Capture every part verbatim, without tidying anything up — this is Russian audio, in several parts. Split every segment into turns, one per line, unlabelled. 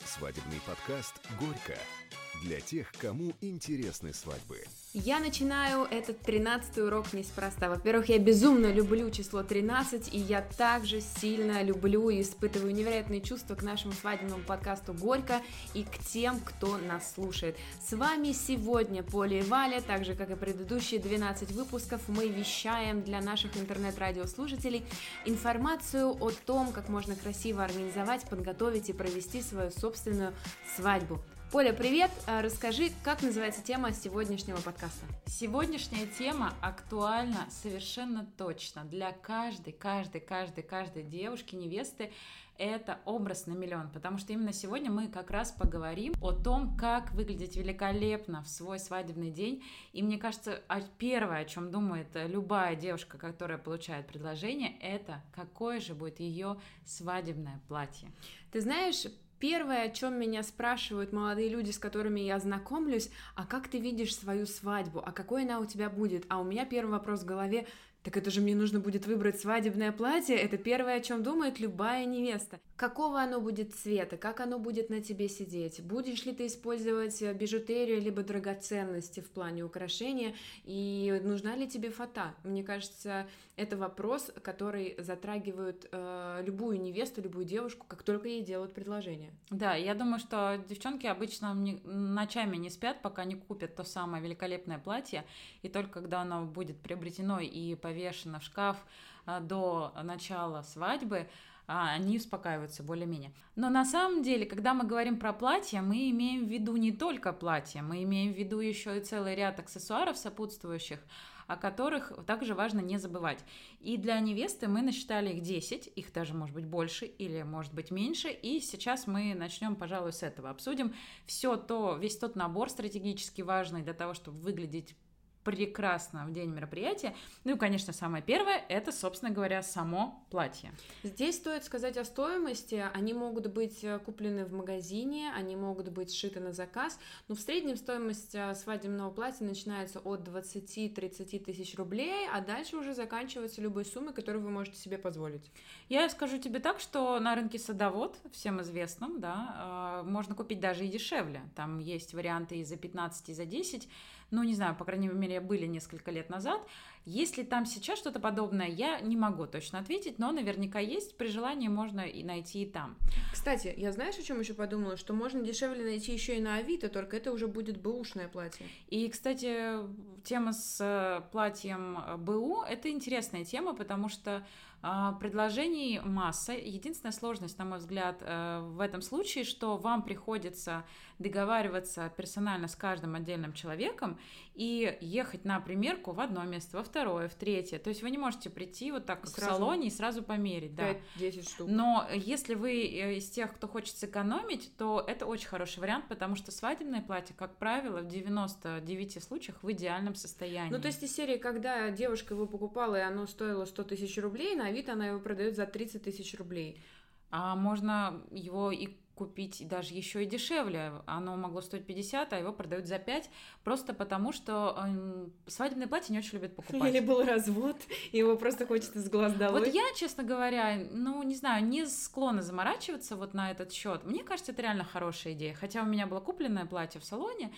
Свадебный подкаст «Горько» для тех, кому интересны свадьбы.
Я начинаю этот тринадцатый урок неспроста. Во-первых, я безумно люблю число тринадцать, и я также сильно люблю и испытываю невероятные чувства к нашему свадебному подкасту «Горько» и к тем, кто нас слушает. С вами сегодня Поля и Валя, так же, как и предыдущие двенадцать выпусков, мы вещаем для наших интернет-радиослушателей информацию о том, как можно красиво организовать, подготовить и провести свою собственную свадьбу. Поля, привет! Расскажи, как называется тема сегодняшнего подкаста?
Сегодняшняя тема актуальна совершенно точно для каждой, каждой, каждой, каждой девушки, невесты. Это образ на миллион, потому что именно сегодня мы как раз поговорим о том, как выглядеть великолепно в свой свадебный день. И мне кажется, первое, о чем думает любая девушка, которая получает предложение, это какое же будет ее свадебное платье.
Ты знаешь, первое, о чем меня спрашивают молодые люди, с которыми я знакомлюсь: а как ты видишь свою свадьбу, а какой она у тебя будет? А у меня первый вопрос в голове: так это же мне нужно будет выбрать свадебное платье. Это первое, о чем думает любая невеста. Какого оно будет цвета, как оно будет на тебе сидеть, будешь ли ты использовать бижутерию либо драгоценности в плане украшения, и нужна ли тебе фата. Мне кажется, это вопрос, который затрагивает э, любую невесту, любую девушку, как только ей делают предложение.
Да, я думаю, что девчонки обычно не, ночами не спят, пока не купят то самое великолепное платье, и только когда оно будет приобретено и повешено в шкаф а, до начала свадьбы, а, они успокаиваются более-менее. Но на самом деле, когда мы говорим про платье, мы имеем в виду не только платье, мы имеем в виду еще и целый ряд аксессуаров сопутствующих, о которых также важно не забывать. И для невесты мы насчитали их десять, их даже может быть больше или может быть меньше, и сейчас мы начнем, пожалуй, с этого. Обсудим все то, весь тот набор стратегически важный для того, чтобы выглядеть прекрасно в день мероприятия. Ну и, конечно, самое первое — это, собственно говоря, само платье.
Здесь стоит сказать о стоимости. Они могут быть куплены в магазине, они могут быть сшиты на заказ, но в среднем стоимость свадебного платья начинается от двадцати-тридцати тысяч рублей, а дальше уже заканчивается любой суммой, которую вы можете себе позволить.
Я скажу тебе так, что на рынке Садовод, всем известном, да, можно купить даже и дешевле. Там есть варианты и за пятнадцать, и за десять. Ну, не знаю, по крайней мере, были несколько лет назад. Если там сейчас что-то подобное, я не могу точно ответить, но наверняка есть. При желании можно и найти и там.
Кстати, я знаешь, о чем еще подумала? Что можно дешевле найти еще и на Авито, только это уже будет бэушное платье.
И, кстати, тема с платьем БУ — это интересная тема, потому что предложений масса. Единственная сложность, на мой взгляд, в этом случае, что вам приходится договариваться персонально с каждым отдельным человеком и ехать на примерку в одно место, во второе, в третье. То есть вы не можете прийти вот так, как сразу в салоне, и сразу померить.
пять-десять штук.
Но если вы из тех, кто хочет сэкономить, то это очень хороший вариант, потому что свадебное платье, как правило, в девяноста девяти случаях в идеальном состоянии.
Ну, то есть из серии, когда девушка его покупала, и оно стоило сто тысяч рублей, на Авито она его продает за тридцать тысяч рублей.
А можно его и купить даже еще и дешевле. Оно могло стоить пятьдесят, а его продают за пять, просто потому что э, свадебное платье не очень любят покупать.
Или был развод, и его просто хочется с глаз долой.
Вот я, честно говоря, ну, не знаю, не склонна заморачиваться вот на этот счет. Мне кажется, это реально хорошая идея. Хотя у меня было купленное платье в салоне,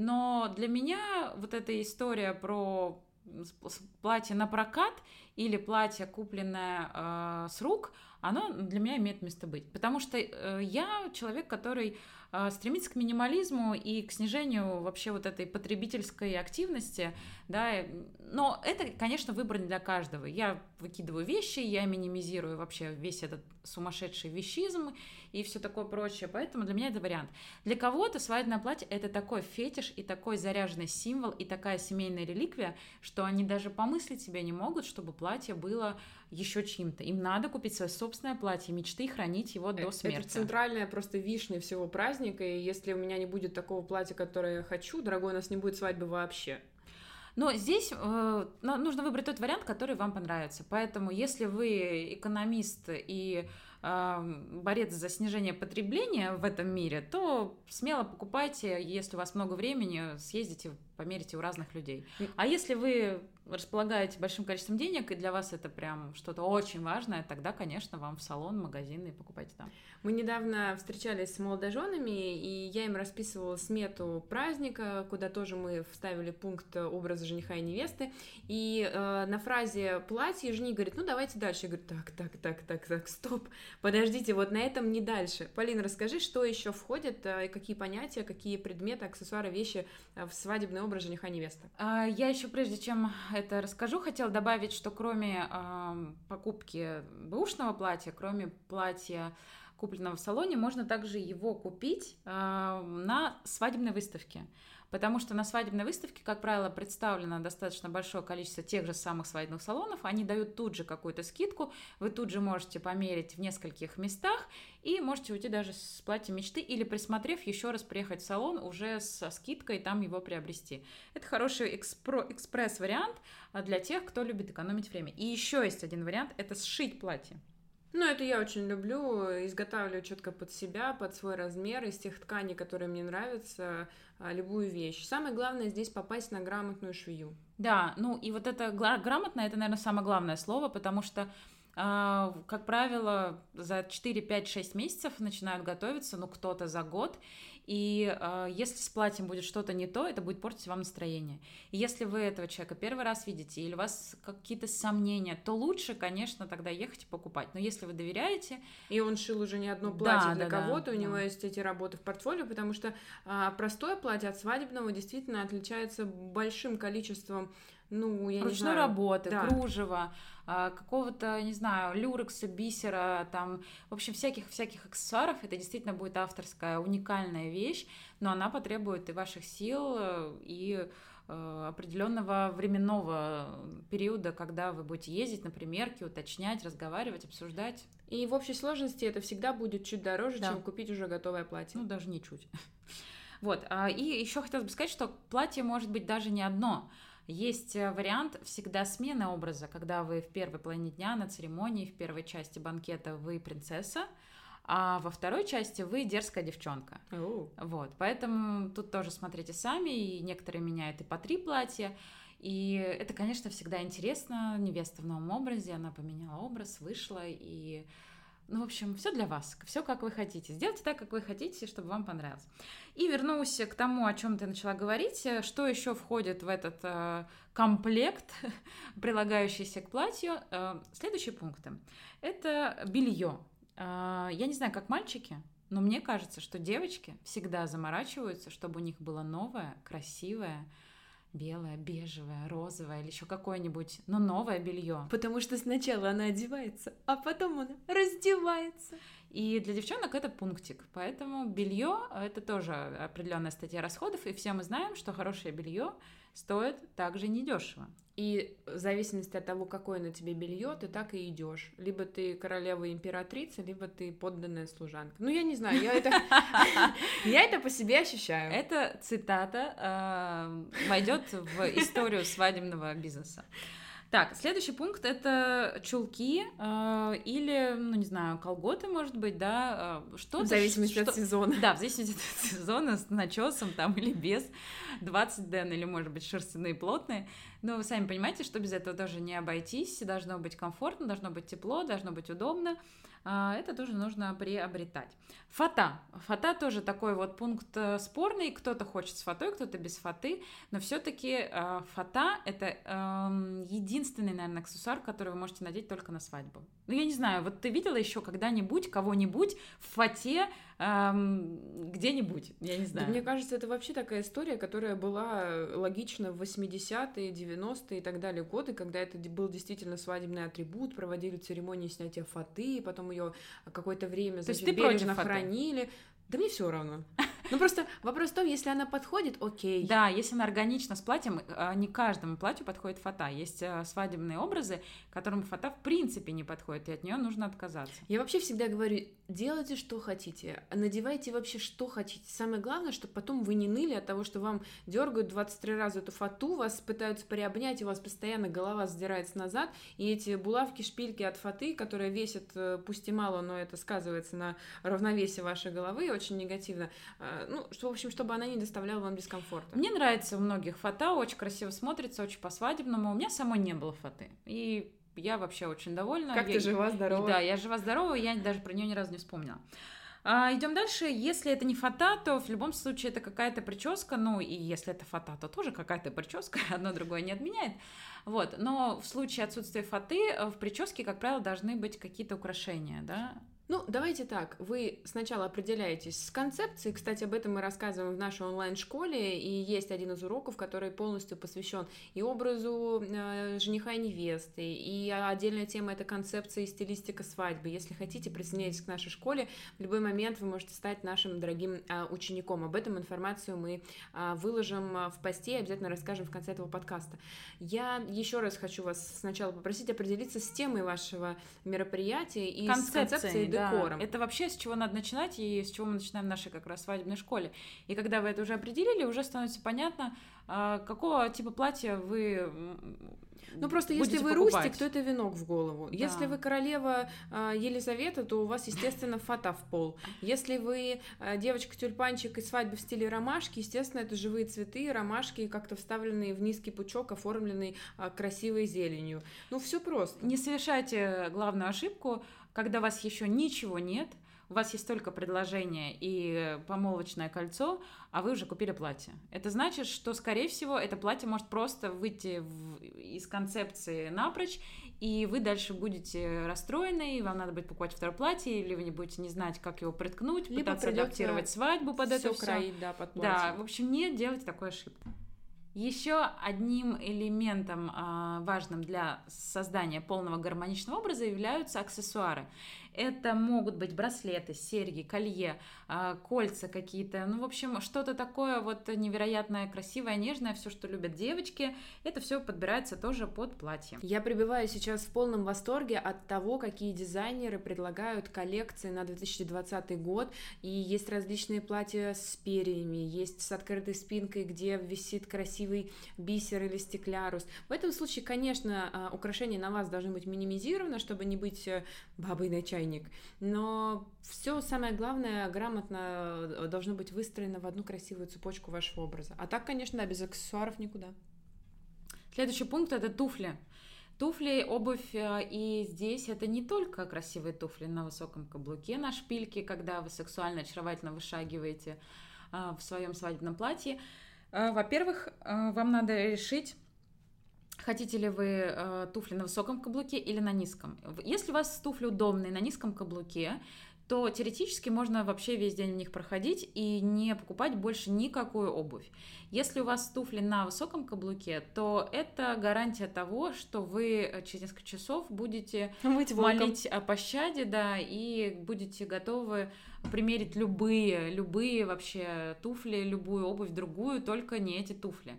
но для меня вот эта история про платье на прокат или платье, купленное э, с рук, оно для меня имеет место быть. Потому что э, я человек, который э, стремится к минимализму и к снижению вообще вот этой потребительской активности, да, но это, конечно, выбор не для каждого. Я выкидываю вещи, я минимизирую вообще весь этот сумасшедший вещизм и все такое прочее, поэтому для меня это вариант. Для кого-то свадебное платье — это такой фетиш и такой заряженный символ и такая семейная реликвия, что они даже помыслить себе не могут, чтобы платье было еще чьим-то. Им надо купить свое собственное платье мечты и хранить его до смерти.
Это центральная просто вишня всего праздника, и если у меня не будет такого платья, которое я хочу, дорогой, у нас не будет свадьбы вообще.
Но здесь э, нужно выбрать тот вариант, который вам понравится. Поэтому, если вы экономист и э, борец за снижение потребления в этом мире, то смело покупайте, если у вас много времени, съездите, померите у разных людей. А если вы располагаете большим количеством денег, и для вас это прям что-то очень важное, тогда, конечно, вам в салон, в магазин и покупайте там.
Мы недавно встречались с молодоженами, и я им расписывала смету праздника, куда тоже мы вставили пункт образа жениха и невесты, и э, на фразе «платье» жених говорит: ну давайте дальше. Я говорю: так, так, так, так, так, стоп, подождите, вот на этом не дальше. Полина, расскажи, что еще входит, э, какие понятия, какие предметы, аксессуары, вещи в свадебный образ жениха и невесты.
Я еще, прежде чем это расскажу, хотела добавить, что кроме э, покупки бэушного платья, кроме платья, купленного в салоне, можно также его купить э, на свадебной выставке. Потому что на свадебной выставке, как правило, представлено достаточно большое количество тех же самых свадебных салонов, они дают тут же какую-то скидку, вы тут же можете померить в нескольких местах и можете уйти даже с платьем мечты или, присмотрев, еще раз приехать в салон уже со скидкой и там его приобрести. Это хороший экспро- экспресс-вариант для тех, кто любит экономить время. И еще есть один вариант – это сшить платье.
Ну, это я очень люблю, изготавливаю четко под себя, под свой размер, из тех тканей, которые мне нравятся, любую вещь. Самое главное здесь попасть на грамотную швею.
Да, ну и вот это грамотно, это, наверное, самое главное слово, потому что, э, как правило, за четыре, пять, шесть месяцев начинают готовиться, ну, кто-то за год, и э, если с платьем будет что-то не то, это будет портить вам настроение. И если вы этого человека первый раз видите, или у вас какие-то сомнения, то лучше, конечно, тогда ехать и покупать. Но если вы доверяете...
И он шил уже не одно платье
да,
для
да,
кого-то,
да,
у него
да.
есть эти работы в портфолио, потому что а, простое платье от свадебного действительно отличается большим количеством, ну, я
ручной
не знаю...
работы,
да.
кружева, какого-то, не знаю, люрекса, бисера, там, в общем, всяких-всяких аксессуаров. Это действительно будет авторская, уникальная вещь, но она потребует и ваших сил, и э, определенного временного периода, когда вы будете ездить на примерки, уточнять, разговаривать, обсуждать.
И в общей сложности это всегда будет чуть дороже, да. чем купить уже готовое платье.
Ну, даже не чуть. Вот, и еще хотелось бы сказать, что платье может быть даже не одно. Есть вариант всегда смены образа, когда вы в первой половине дня на церемонии, в первой части банкета вы принцесса, а во второй части вы дерзкая девчонка.
Oh.
Вот, поэтому тут тоже смотрите сами, и некоторые меняют и по три платья, и это, конечно, всегда интересно. Невеста в новом образе, она поменяла образ, вышла, и... Ну, в общем, все для вас, все как вы хотите. Сделайте так, как вы хотите, чтобы вам понравилось. И вернусь к тому, о чем ты начала говорить. Что еще входит в этот э, комплект, прилагающийся к платью? Э, следующие пункты. Это белье. Э, я не знаю, как мальчики, но мне кажется, что девочки всегда заморачиваются, чтобы у них было новое, красивое, белое, бежевое, розовое или еще какое-нибудь, но новое белье.
Потому что сначала она одевается, а потом она раздевается.
И для девчонок это пунктик, поэтому белье это тоже определенная статья расходов, и все мы знаем, что хорошее белье стоит также недешево.
И в зависимости от того, какое на тебе белье, ты так и идешь. Либо ты королева императрица, либо ты подданная служанка. Ну, я не знаю, я это, я это по себе ощущаю.
Эта цитата войдет в историю свадебного бизнеса. Так, следующий пункт – это чулки э, или, ну, не знаю, колготы, может быть, да, что-то.
В зависимости
что,
от сезона.
Да, в зависимости от сезона, с начесом там или без, двадцать ден или, может быть, шерстяные, плотные. Но вы сами понимаете, что без этого тоже не обойтись, должно быть комфортно, должно быть тепло, должно быть удобно. Это тоже нужно приобретать. Фата. Фата тоже такой вот пункт спорный. Кто-то хочет с фатой, кто-то без фаты. Но все-таки фата – это единственный, наверное, аксессуар, который вы можете надеть только на свадьбу. Ну, я не знаю, вот ты видела еще когда-нибудь кого-нибудь в фате эм, где-нибудь? Я не знаю.
Да, мне кажется, это вообще такая история, которая была логична в восьмидесятые, девяностые и так далее годы, когда это был действительно свадебный атрибут, проводили церемонии снятия фаты, потом ее какое-то время, значит, бережно хранили. Да мне все равно. Ну, просто вопрос в том, если она подходит, окей.
Да, если она органична с платьем, не каждому платью подходит фата. Есть свадебные образы, которым фата в принципе не подходит, и от нее нужно отказаться.
Я вообще всегда говорю, Делайте, что хотите, надевайте вообще, что хотите. Самое главное, чтобы потом вы не ныли от того, что вам дергают двадцать три раза эту фату, вас пытаются приобнять, и у вас постоянно голова задирается назад, и эти булавки, шпильки от фаты, которые весят, пусть и мало, но это сказывается на равновесии вашей головы очень негативно, ну, что, в общем, чтобы она не доставляла вам дискомфорта.
Мне нравится у многих фата, очень красиво смотрится, очень по-свадебному. У меня самой не было фаты, и я вообще очень довольна.
Как
я...
ты жива-здорова?
Да, я жива-здорова, я даже про нее ни разу не вспомнила. А, идем дальше. Если это не фата, то в любом случае это какая-то прическа. Ну, и если это фата, то тоже какая-то прическа. Одно другое не отменяет. Вот. Но в случае отсутствия фаты в прическе, как правило, должны быть какие-то украшения, да?
Ну, давайте так, вы сначала определяетесь с концепцией, кстати, об этом мы рассказываем в нашей онлайн-школе, и есть один из уроков, который полностью посвящен и образу э, жениха и невесты, и отдельная тема — это концепция и стилистика свадьбы. Если хотите, присоединяйтесь к нашей школе, в любой момент вы можете стать нашим дорогим э, учеником. Об этом информацию мы э, выложим в посте и обязательно расскажем в конце этого подкаста. Я еще раз хочу вас сначала попросить определиться с темой вашего мероприятия и с концепцией декора.
Да. Это вообще с чего надо начинать и с чего мы начинаем в нашей как раз свадебной школе. И когда вы это уже определили, уже становится понятно, какого типа платья вы
Ну, просто если вы покупать. Рустик, то это венок в голову. Да. Если вы королева э, Елизавета, то у вас, естественно, фата в пол. Если вы э, девочка-тюльпанчик и свадьба в стиле ромашки, естественно, это живые цветы, ромашки, как-то вставленные в низкий пучок, оформленные э, красивой зеленью. Ну, все просто.
Не совершайте главную ошибку, когда у вас еще ничего нет, у вас есть только предложение и помолвочное кольцо, а вы уже купили платье. Это значит, что, скорее всего, это платье может просто выйти в, из концепции напрочь, и вы дальше будете расстроены, и вам надо будет покупать второе платье, или вы не будете не знать, как его приткнуть, либо пытаться адаптировать свадьбу под это все.
Кроить, да, под платье.
Да, в общем, не делайте такой ошибки. Еще одним элементом а, важным для создания полного гармоничного образа являются аксессуары. Это могут быть браслеты, серьги, колье, а, кольца какие-то. Ну, в общем, что-то такое вот невероятное, красивое, нежное, все, что любят девочки. Это все подбирается тоже под платье.
Я пребываю сейчас в полном восторге от того, какие дизайнеры предлагают коллекции на две тысячи двадцатый год. И есть различные платья с перьями, есть с открытой спинкой, где висит красивый бисер или стеклярус. В этом случае, конечно, украшения на вас должны быть минимизированы, чтобы не быть бабой на чайник. Но все самое главное грамотно должно быть выстроено в одну красивую цепочку вашего образа. А так, конечно, да, без аксессуаров никуда.
Следующий пункт — это туфли. Туфли, обувь, и здесь это не только красивые туфли на высоком каблуке, на шпильке, когда вы сексуально, очаровательно вышагиваете в своем свадебном платье. Во-первых, вам надо решить, хотите ли вы э, туфли на высоком каблуке или на низком. Если у вас туфли удобные на низком каблуке, то теоретически можно вообще весь день в них проходить и не покупать больше никакую обувь. Если у вас туфли на высоком каблуке, то это гарантия того, что вы через несколько часов будете молить о пощаде, да, и будете готовы примерить любые, любые вообще туфли, любую обувь, другую, только не эти туфли.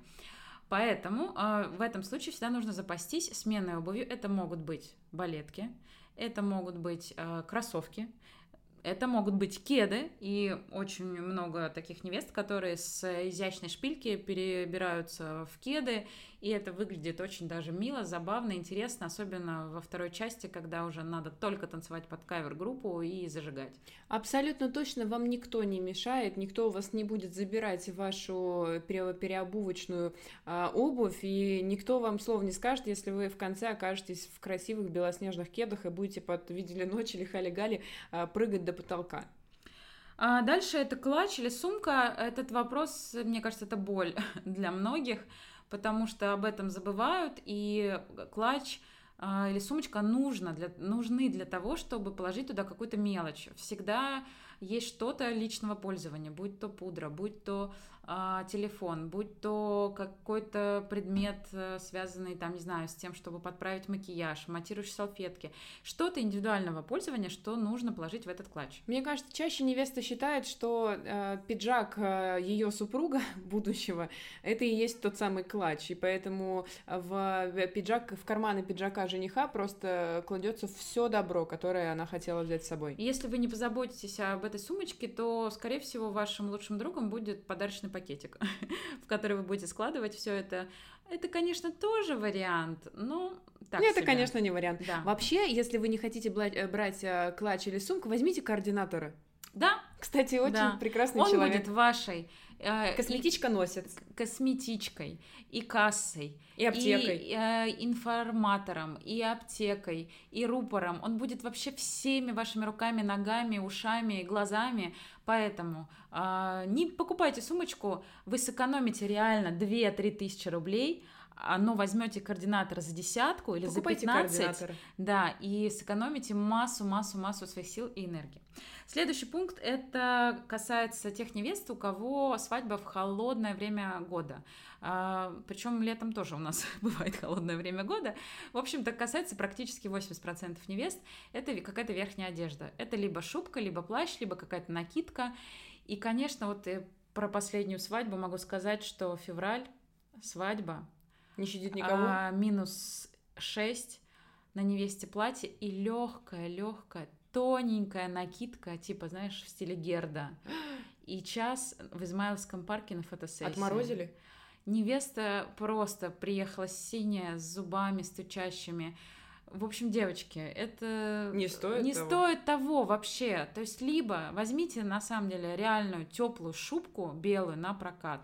Поэтому э, в этом случае всегда нужно запастись сменной обувью. Это могут быть балетки, это могут быть э, кроссовки, это могут быть кеды, и очень много таких невест, которые с изящной шпильки перебираются в кеды, и это выглядит очень даже мило, забавно, интересно, особенно во второй части, когда уже надо только танцевать под кавер-группу и зажигать.
Абсолютно точно вам никто не мешает, никто у вас не будет забирать вашу переобувочную а, обувь, и никто вам слова не скажет, если вы в конце окажетесь в красивых белоснежных кедах и будете под «Видели ночь» или «Хали-гали» а, прыгать до потолка.
А дальше это клатч или сумка. Этот вопрос, мне кажется, это боль для многих, потому что об этом забывают, и клатч или сумочка нужно для, нужны для того, чтобы положить туда какую-то мелочь. Всегда есть что-то личного пользования, будь то пудра, будь то а, телефон, будь то какой-то предмет, связанный, там, не знаю, с тем, чтобы подправить макияж, матирующие салфетки, что-то индивидуального пользования, что нужно положить в этот клатч.
Мне кажется, чаще невеста считает, что э, пиджак э, ее супруга будущего это и есть тот самый клатч, и поэтому в пиджак, в карманы пиджака жениха просто кладется все добро, которое она хотела взять с собой.
Если вы не позаботитесь об этой сумочке, то, скорее всего, вашим лучшим другом будет подарочный пакетик, в который вы будете складывать все это. Это, конечно, тоже вариант, но так
Нет,
себе.
Это, конечно, не вариант.
Да.
Вообще, если вы не хотите брать, брать клатч или сумку, возьмите координатора.
Да.
Кстати, очень
да.
прекрасный
Он
человек.
Он будет вашей... Э,
Косметичка
и,
носит.
Косметичкой, и кассой,
и аптекой,
и э, информатором, и аптекой, и рупором. Он будет вообще всеми вашими руками, ногами, ушами, глазами. Поэтому э, не покупайте сумочку, вы сэкономите реально две-три тысячи рублей, но возьмете координатора за десятку или
Покупайте
за пятнадцать,
координатора.
Да, и сэкономите массу, массу, массу своих сил и энергии. Следующий пункт, это касается тех невест, у кого свадьба в холодное время года. А, причем летом тоже у нас бывает холодное время года. В общем-то, касается практически восемьдесят процентов невест. Это какая-то верхняя одежда. Это либо шубка, либо плащ, либо какая-то накидка. И, конечно, вот про последнюю свадьбу могу сказать, что февраль, свадьба.
Не щадит никого.
А, минус шесть на невесте платье и легкая, легкая, тоненькая накидка, типа, знаешь, в стиле Герда. И час в Измайловском парке на фотосессии.
Отморозили?
Невеста просто приехала синяя, с зубами стучащими. В общем, девочки, это
не стоит
не
того.
стоит того вообще. То есть, либо возьмите, на самом деле, реальную теплую шубку белую на прокат,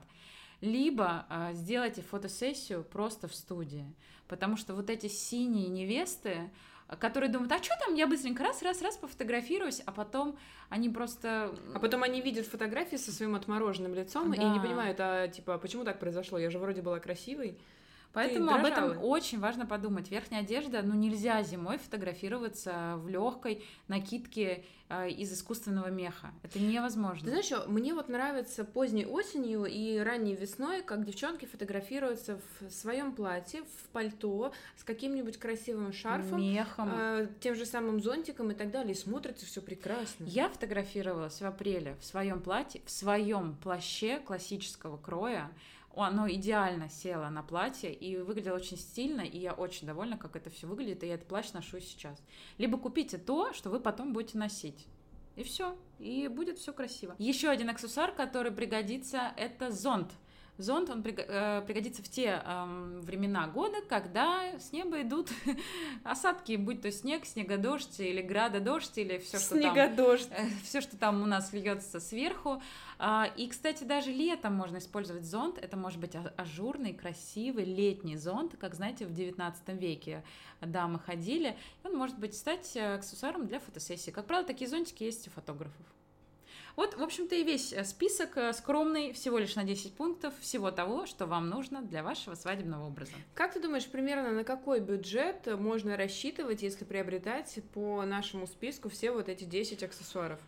либо э, сделайте фотосессию просто в студии. Потому что вот эти синие невесты, которые думают, а что там, я быстренько раз-раз-раз пофотографируюсь, а потом они просто...
А потом они видят фотографии со своим отмороженным лицом, да. И не понимают, а типа, почему так произошло? Я же вроде была красивой.
Поэтому об этом очень важно подумать. Верхняя одежда, ну нельзя зимой фотографироваться в легкой накидке э, из искусственного меха. Это невозможно.
Ты знаешь, что, мне вот нравится поздней осенью и ранней весной, как девчонки фотографируются в своем платье, в пальто, с каким-нибудь красивым шарфом,
мехом,
э, тем же самым зонтиком и так далее. И смотрится все прекрасно.
Я фотографировалась в апреле в своем платье, в своем плаще классического кроя. Оно идеально село на платье и выглядело очень стильно, и я очень довольна, как это все выглядит, и я этот плащ ношу сейчас. Либо купите то, что вы потом будете носить. И все, и будет все красиво. Еще один аксессуар, который пригодится, это зонт. Зонт, он пригодится в те э, времена года, когда с неба идут осадки, будь то снег, снегодождь или градодождь, или все, что
снегодождь.
там, э, все, что там у нас льется сверху. И, кстати, даже летом можно использовать зонт. Это может быть ажурный, красивый летний зонт, как, знаете, в девятнадцатом веке дамы ходили. Он может быть стать аксессуаром для фотосессии. Как правило, такие зонтики есть у фотографов. Вот, в общем-то, и весь список скромный, всего лишь на десять пунктов, всего того, что вам нужно для вашего свадебного образа.
Как ты думаешь, примерно на какой бюджет можно рассчитывать, если приобретать по нашему списку все вот эти десять аксессуаров?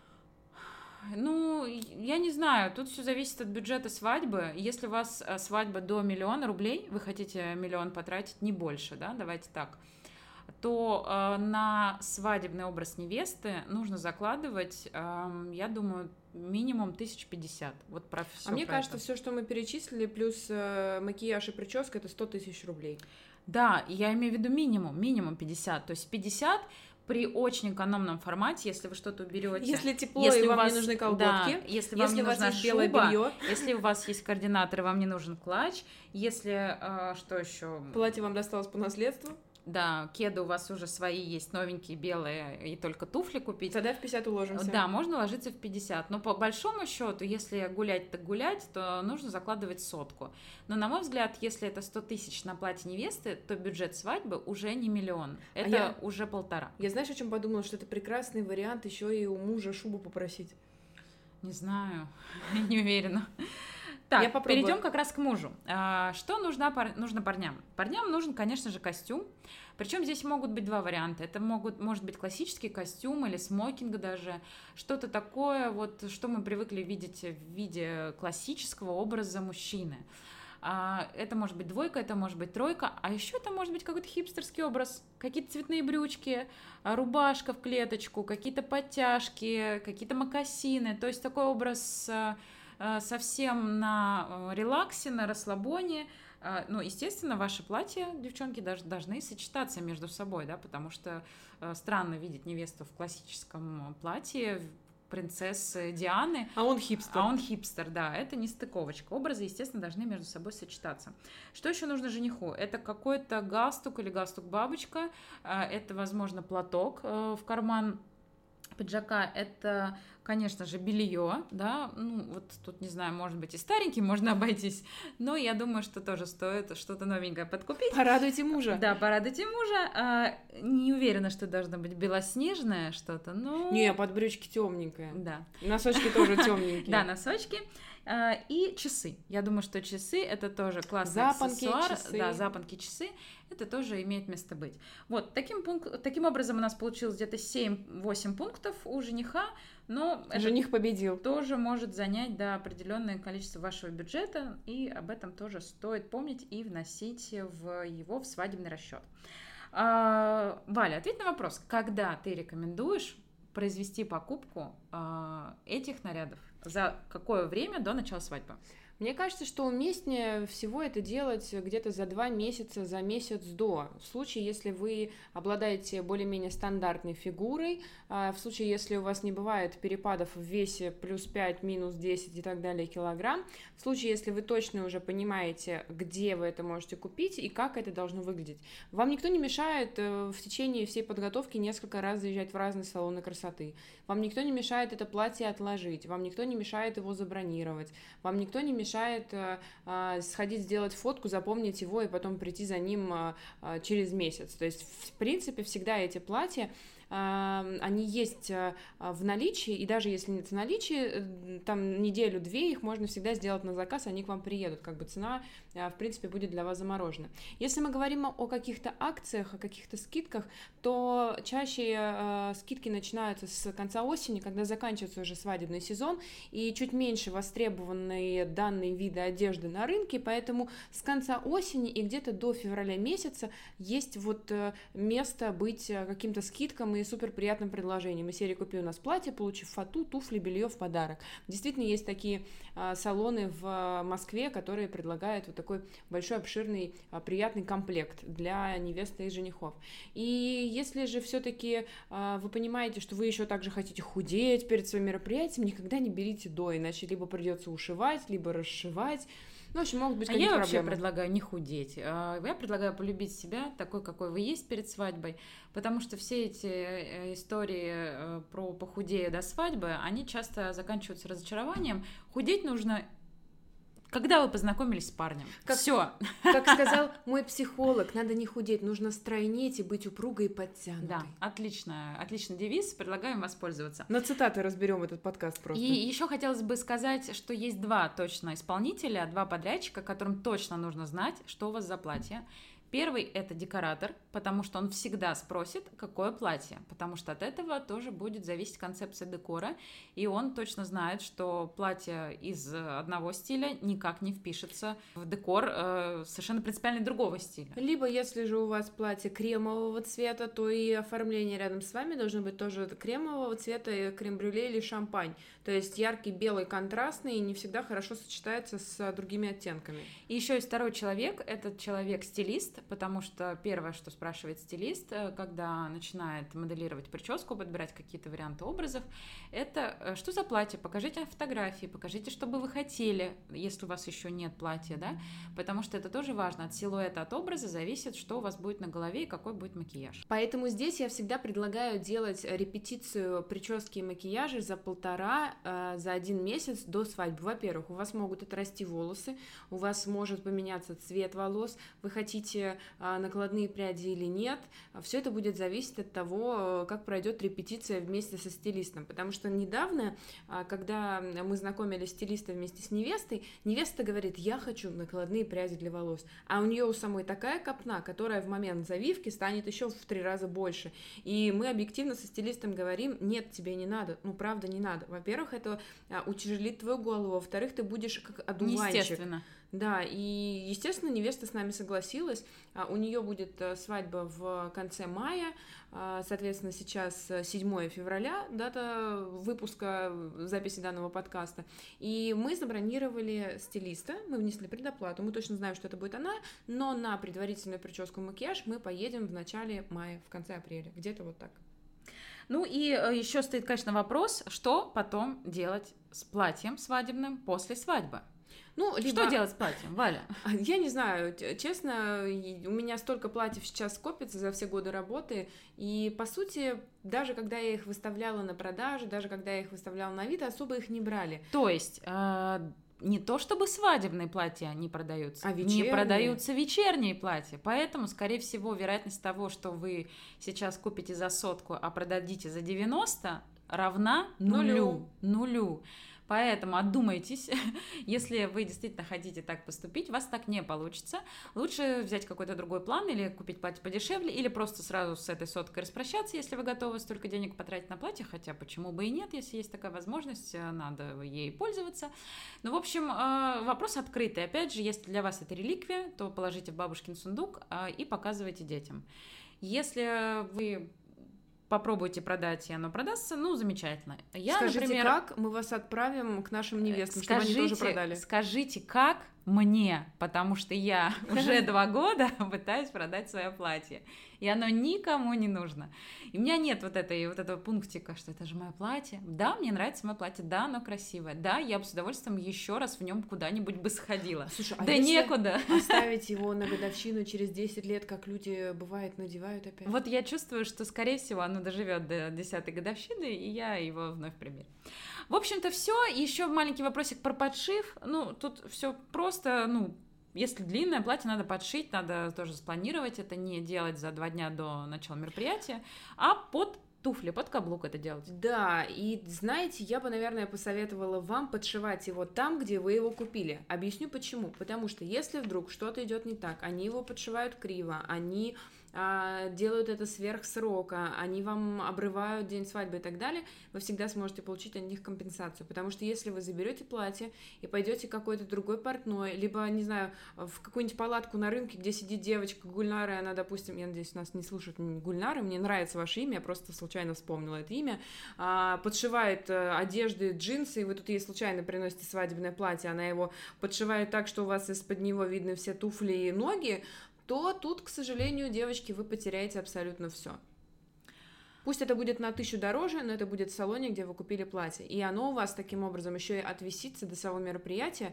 Ну, я не знаю, тут все зависит от бюджета свадьбы. Если у вас свадьба до миллиона рублей, вы хотите миллион потратить, не больше, да, давайте так, то э, на свадебный образ невесты нужно закладывать, э, я думаю, минимум тысяча пятьдесят. Вот про всё
а мне
про
кажется,
это.
все, что мы перечислили, плюс э, макияж и прическа, это сто тысяч рублей.
Да, я имею в виду минимум, минимум пятьдесят. То есть пятьдесят при очень экономном формате, если вы что-то уберете.
Если тепло,
если
и вам
вас,
не нужны колготки.
Да, если вам
если
не
у вас
нужна
есть белое
шуба,
белье.
Если у вас есть координатор, и вам не нужен клатч. Если, э, что еще?
Платье вам досталось по наследству.
Да, кеды у вас уже свои есть, новенькие, белые, и только туфли купить.
Тогда в пятьдесят уложимся.
Да, можно ложиться в пятьдесят. Но по большому счету, если гулять, так гулять, то нужно закладывать сотку. Но, на мой взгляд, если это сто тысяч на платье невесты, то бюджет свадьбы уже не миллион. Это а я... уже полтора.
Я знаешь, о чем подумала? Что это прекрасный вариант еще и у мужа шубу попросить.
Не знаю, не уверена. Так,
Я попробую.
перейдем как раз к мужу. А, что нужно, пар... нужно парням? Парням нужен, конечно же, костюм. Причем здесь могут быть два варианта. Это могут, может быть классический костюм или смокинг даже. Что-то такое, вот, что мы привыкли видеть в виде классического образа мужчины. А, это может быть двойка, это может быть тройка, а еще это может быть какой-то хипстерский образ. Какие-то цветные брючки, рубашка в клеточку, какие-то подтяжки, какие-то мокасины. То есть такой образ совсем на релаксе, на расслабоне. Ну, естественно, ваши платья, девчонки, должны сочетаться между собой, да, потому что странно видеть невесту в классическом платье принцессы Дианы.
А он хипстер.
А он хипстер, да, это не стыковочка. Образы, естественно, должны между собой сочетаться. Что еще нужно жениху? Это какой-то галстук или галстук-бабочка, это, возможно, платок в карман пиджака, это, конечно же, белье, да, ну, вот тут, не знаю, может быть, и старенький можно обойтись, но я думаю, что тоже стоит что-то новенькое подкупить.
Порадуйте мужа.
Да, порадуйте мужа. А, не уверена, что должно быть белоснежное что-то, но...
Не, под брючки темненькое.
Да.
Носочки тоже темненькие.
Да, носочки. И часы. Я думаю, что часы это тоже классный
запонки,
аксессуар.
часы.
Да, запонки, часы. Это тоже имеет место быть. Вот, таким, пункт, таким образом у нас получилось где-то семь-восемь пунктов у жениха, но
жених победил.
Тоже может занять, да, определенное количество вашего бюджета, и об этом тоже стоит помнить и вносить в его в свадебный расчет. А, Валя, ответь на вопрос, когда ты рекомендуешь произвести покупку а, этих нарядов? За какое время до начала свадьбы?
Мне кажется, что уместнее всего это делать где-то за два месяца, за месяц до. В случае, если вы обладаете более-менее стандартной фигурой, в случае, если у вас не бывает перепадов в весе плюс пять, минус десять и так далее килограмм, в случае, если вы точно уже понимаете, где вы это можете купить и как это должно выглядеть. Вам никто не мешает в течение всей подготовки несколько раз заезжать в разные салоны красоты. Вам никто не мешает это платье отложить, вам никто не мешает его забронировать, вам никто не мешает мешает а, сходить сделать фотку, запомнить его и потом прийти за ним а, а, через месяц. То есть, в принципе, всегда эти платья, а, они есть а, в наличии, и даже если нет в наличии, там неделю-две их можно всегда сделать на заказ, они к вам приедут, как бы цена, а, в принципе, будет для вас заморожена. Если мы говорим о каких-то акциях, о каких-то скидках, то чаще а, скидки начинаются с конца осени, когда заканчивается уже свадебный сезон, и чуть меньше востребованные данные виды одежды на рынке, поэтому с конца осени и где-то до февраля месяца есть вот место быть каким-то скидкам и супер приятным предложением. Из серии «Купи у нас платье, получив фату, туфли, белье в подарок». Действительно, есть такие а, салоны в Москве, которые предлагают вот такой большой, обширный, а, приятный комплект для невесты и женихов. И если же все-таки а, вы понимаете, что вы еще также хотите худеть перед своим мероприятием, никогда не берите до, иначе либо придется ушивать, либо расшивать. Ну, в общем, могут быть
а
какие-то
я
проблемы.
вообще предлагаю не худеть. Я предлагаю полюбить себя такой, какой вы есть перед свадьбой, потому что все эти истории про похудею до свадьбы, они часто заканчиваются разочарованием. Худеть нужно, когда вы познакомились с парнем.
Как,
Все.
Как сказал мой психолог, надо не худеть, нужно стройнеть и быть упругой и подтянутой.
Да, отлично, отличный девиз, предлагаем воспользоваться.
На цитаты разберем этот подкаст просто.
И еще хотелось бы сказать, что есть два точно исполнителя, два подрядчика, которым точно нужно знать, что у вас за платье. Первый – это декоратор, потому что он всегда спросит, какое платье, потому что от этого тоже будет зависеть концепция декора, и он точно знает, что платье из одного стиля никак не впишется в декор э, совершенно принципиально другого стиля.
Либо, если же у вас платье кремового цвета, то и оформление рядом с вами должно быть тоже кремового цвета, крем-брюле или шампань. То есть яркий белый контрастный и не всегда хорошо сочетается с другими оттенками.
И еще есть второй человек, этот человек-стилист, потому что первое, что спрашивает стилист, когда начинает моделировать прическу, подбирать какие-то варианты образов, это что за платье, покажите фотографии, покажите, что бы вы хотели, если у вас еще нет платья, да, потому что это тоже важно, от силуэта, от образа зависит, что у вас будет на голове и какой будет макияж.
Поэтому здесь я всегда предлагаю делать репетицию прически и макияжа за полтора, э, за один месяц до свадьбы. Во-первых, у вас могут отрасти волосы, у вас может поменяться цвет волос, вы хотите ли накладные пряди или нет. Все это будет зависеть от того, как пройдет репетиция вместе со стилистом. Потому что недавно, когда мы знакомились стилиста вместе с невестой, невеста говорит: я хочу накладные пряди для волос. А у нее у самой такая копна, которая в момент завивки станет еще в три раза больше. И мы объективно со стилистом говорим: нет, тебе не надо. Ну, правда, не надо. Во-первых, это утяжелит твою голову. Во-вторых, ты будешь как одуванчик.
Естественно.
Да, и, естественно, невеста с нами согласилась. У нее будет свадьба в конце мая, соответственно, сейчас седьмое февраля, дата выпуска записи данного подкаста. И мы забронировали стилиста, мы внесли предоплату, мы точно знаем, что это будет она, но на предварительную прическу и макияж мы поедем в начале мая, в конце апреля, где-то вот так.
Ну и еще стоит, конечно, вопрос, что потом делать с платьем свадебным после свадьбы.
Ну, либо...
Что делать с платьем, Валя?
Я не знаю, честно, у меня столько платьев сейчас скопится за все годы работы, и, по сути, даже когда я их выставляла на продажу, даже когда я их выставляла на Авито, особо их не брали.
То есть... Э- Не то чтобы свадебные платья не продаются,
а вечерние?
Не продаются вечерние платья, поэтому, скорее всего, вероятность того, что вы сейчас купите за сотку, а продадите за девяносто, равна нулю. Нулю. Поэтому отдумайтесь, если вы действительно хотите так поступить, у вас так не получится. Лучше взять какой-то другой план или купить платье подешевле, или просто сразу с этой соткой распрощаться, если вы готовы столько денег потратить на платье, хотя почему бы и нет, если есть такая возможность, надо ей пользоваться. Ну, в общем, вопрос открытый. Опять же, если для вас это реликвия, то положите в бабушкин сундук и показывайте детям. Если вы попробуйте продать, и оно продастся, ну, замечательно. Я,
Скажите,
например,
как мы вас отправим к нашим невестам,
скажите,
чтобы они тоже продали?
Скажите, как мне, потому что я уже два года пытаюсь продать свое платье, и оно никому не нужно. И у меня нет вот, этой, вот этого пунктика, что это же мое платье. Да, мне нравится мое платье, да, оно красивое, да, я бы с удовольствием еще раз в нем куда-нибудь бы сходила.
Слушай, а
да
если
некуда.
оставить его на годовщину через десять лет, как люди, бывает, надевают опять?
Вот я чувствую, что, скорее всего, оно доживет до десятой годовщины, и я его вновь примерю. В общем-то, все. Еще маленький вопросик про подшив. Ну, тут все просто, ну, если длинное платье, надо подшить, надо тоже спланировать, это не делать за два дня до начала мероприятия, а под туфли, под каблук это делать.
Да, и знаете, я бы, наверное, посоветовала вам подшивать его там, где вы его купили. Объясню почему. Потому что если вдруг что-то идет не так, они его подшивают криво, они а, делают это сверх срока, они вам обрывают день свадьбы и так далее, вы всегда сможете получить от них компенсацию. Потому что если вы заберете платье и пойдете к какой-то другой портной, либо, не знаю, в какую-нибудь палатку на рынке, где сидит девочка Гульнара, и она, допустим, я надеюсь, нас не слушают Гульнара, мне нравится ваше имя, я просто случайно вспомнила это имя, а, подшивает одежды, джинсы, и вы тут ей случайно приносите свадебное платье, она его подшивает так, что у вас из-под него видны все туфли и ноги, то тут, к сожалению, девочки, вы потеряете абсолютно все. Пусть это будет на тысячу дороже, но это будет в салоне, где вы купили платье. И оно у вас таким образом еще и отвисится до самого мероприятия.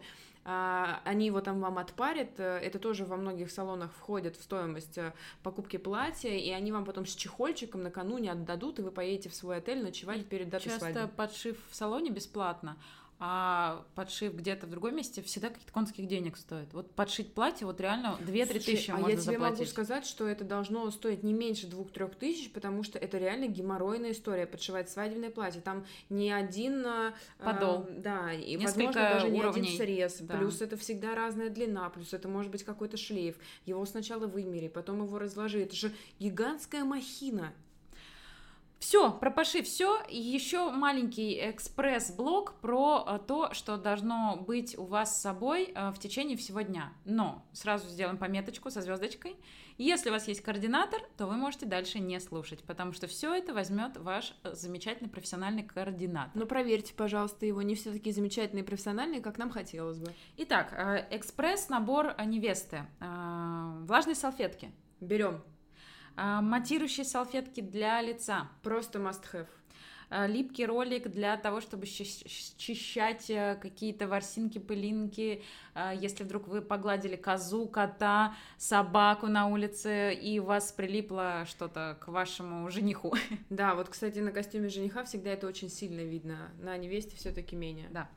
Они его там вам отпарят. Это тоже во многих салонах входит в стоимость покупки платья. И они вам потом с чехольчиком накануне отдадут, и вы поедете в свой отель ночевать перед датой свадьбы.
Часто подшив в салоне бесплатно, а подшив где-то в другом месте всегда каких-то конских денег стоит. Вот подшить платье, вот реально две-три тысячи
а
можно
я тебе
заплатить.
могу сказать, что это должно стоить не меньше двух-трех тысяч, потому что это реально геморройная история, подшивать свадебное платье. Там не один
подол,
э, да, и,
несколько
возможно, даже не
уровней.
один срез,
Да.
Плюс это всегда разная длина, плюс это может быть какой-то шлейф. Его сначала вымери, потом его разложи. Это же гигантская махина.
Все, про пошив все. И еще маленький экспресс-блог про то, что должно быть у вас с собой в течение всего дня. Но сразу сделаем пометочку со звездочкой. Если у вас есть координатор, то вы можете дальше не слушать, потому что все это возьмет ваш замечательный профессиональный координатор.
Но проверьте, пожалуйста, его. Не все такие замечательные и профессиональные, как нам хотелось бы.
Итак, экспресс-набор невесты. Влажные салфетки.
Берем.
Матирующие салфетки для лица.
Просто must have.
липкий ролик для того, чтобы счищать какие-то ворсинки, пылинки, если вдруг вы погладили козу, кота, собаку на улице, и у вас прилипло что-то к вашему жениху.
Да, вот, кстати, на костюме жениха всегда это очень сильно видно, на невесте все-таки менее.
Да.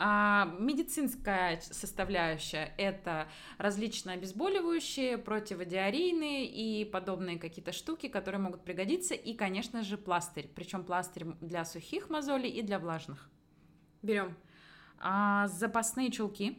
А, медицинская составляющая — это различные обезболивающие, противодиарейные и подобные какие-то штуки, которые могут пригодиться, и, конечно же, пластырь, причем пластырь для сухих мозолей и для влажных.
Берем.
А, запасные чулки.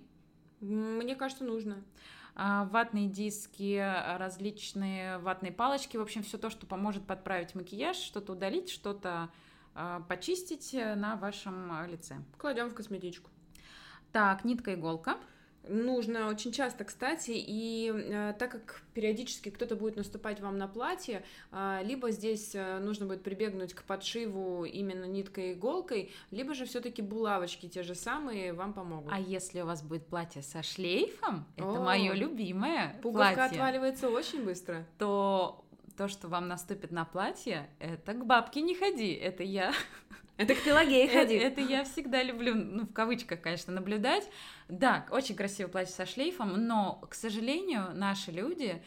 Мне кажется, нужно.
А, ватные диски, различные ватные палочки, в общем, все то, что поможет подправить макияж, что-то удалить, что-то а, почистить на вашем лице.
Кладем в косметичку.
Так, нитка-иголка.
Нужно очень часто, кстати, и э, так как периодически кто-то будет наступать вам на платье, э, либо здесь э, нужно будет прибегнуть к подшиву именно ниткой и иголкой, либо же все-таки булавочки те же самые вам помогут.
А если у вас будет платье со шлейфом, это
О,
мое любимое
пуговка
платье,
отваливается очень быстро,
то то, что вам наступит на платье, это к бабке не ходи, это я...
Это к Пелагее ходи.
Это, это я всегда люблю, ну, в кавычках, конечно, наблюдать. Да, очень красивое платье со шлейфом, но, к сожалению, наши люди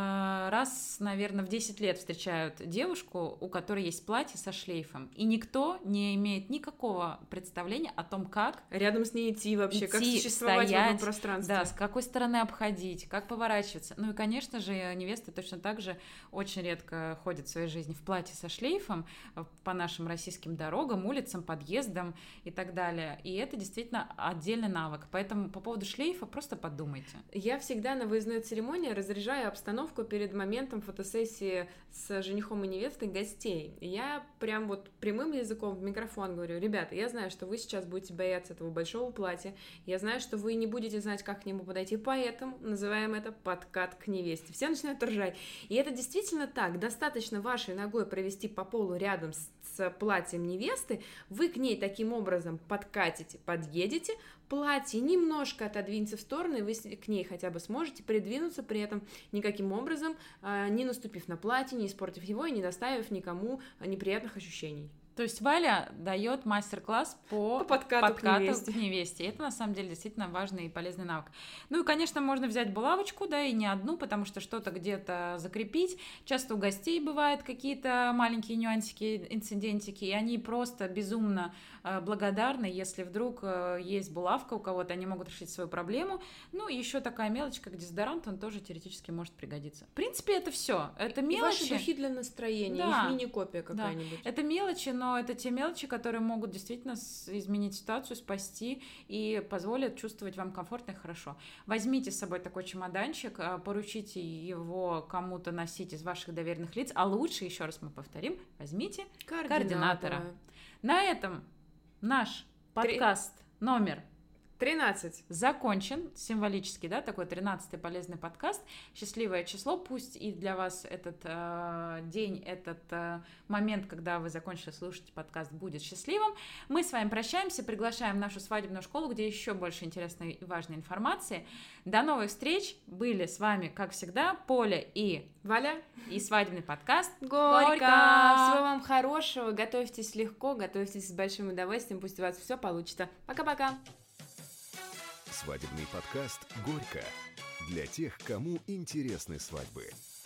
э, раз, наверное, в десять лет встречают девушку, у которой есть платье со шлейфом, и никто не имеет никакого представления о том, как
рядом с ней идти вообще,
идти,
как существовать
стоять,
в одном пространстве.
Да, с какой стороны обходить, как поворачиваться. Ну и, конечно же, невесты точно так же очень редко ходят в своей жизни в платье со шлейфом по нашим российским дорогам, улицам, подъездам и так далее. И это действительно отдельный навык. Поэтому по поводу шлейфа просто подумайте.
Я всегда на выездной церемонии разряжаю обстановку перед моментом фотосессии с женихом и невестой гостей. Я прям вот прямым языком в микрофон говорю: ребята, я знаю, что вы сейчас будете бояться этого большого платья, я знаю, что вы не будете знать, как к нему подойти, поэтому называем это подкат к невесте. Все начинают ржать. И это действительно так. Достаточно вашей ногой провести по полу рядом с, с платьем невесты, вы к ней таким образом подкатите, подъедете, платье немножко отодвинется в сторону, и вы к ней хотя бы сможете придвинуться, при этом никаким образом э, не наступив на платье, не испортив его и не доставив никому неприятных ощущений.
То есть Валя дает мастер-класс по,
по подкату,
подкату
к невесте.
к невесте. И это на самом деле действительно важный и полезный навык. Ну и, конечно, можно взять булавочку, да, и не одну, потому что что-то где-то закрепить. Часто у гостей бывают какие-то маленькие нюансики, инцидентики, и они просто безумно э, благодарны, если вдруг э, есть булавка у кого-то, они могут решить свою проблему. Ну и еще такая мелочь, как дезодорант, он тоже теоретически может пригодиться. В принципе, это все. Это мелочи.
И ваши духи для настроения,
да.
их мини-копия какая-нибудь.
Да. Это мелочи, но Но это те мелочи, которые могут действительно изменить ситуацию, спасти и позволят чувствовать вам комфортно и хорошо. Возьмите с собой такой чемоданчик, поручите его кому-то носить из ваших доверенных лиц, а лучше, еще раз мы повторим, возьмите координатора. координатора. На этом наш подкаст Три... номер
тринадцать
закончен, символически, да, такой тринадцатый полезный подкаст. Счастливое число, пусть и для вас этот э, день, этот э, момент, когда вы закончили слушать подкаст, будет счастливым. Мы с вами прощаемся, приглашаем в нашу свадебную школу, где еще больше интересной и важной информации. До новых встреч! Были с вами, как всегда, Поля и
Валя.
И свадебный подкаст
Горько!
Горько!
Всего вам хорошего, готовьтесь легко, готовьтесь с большим удовольствием, пусть у вас все получится. Пока-пока!
Свадебный подкаст «Горько» для тех, кому интересны свадьбы.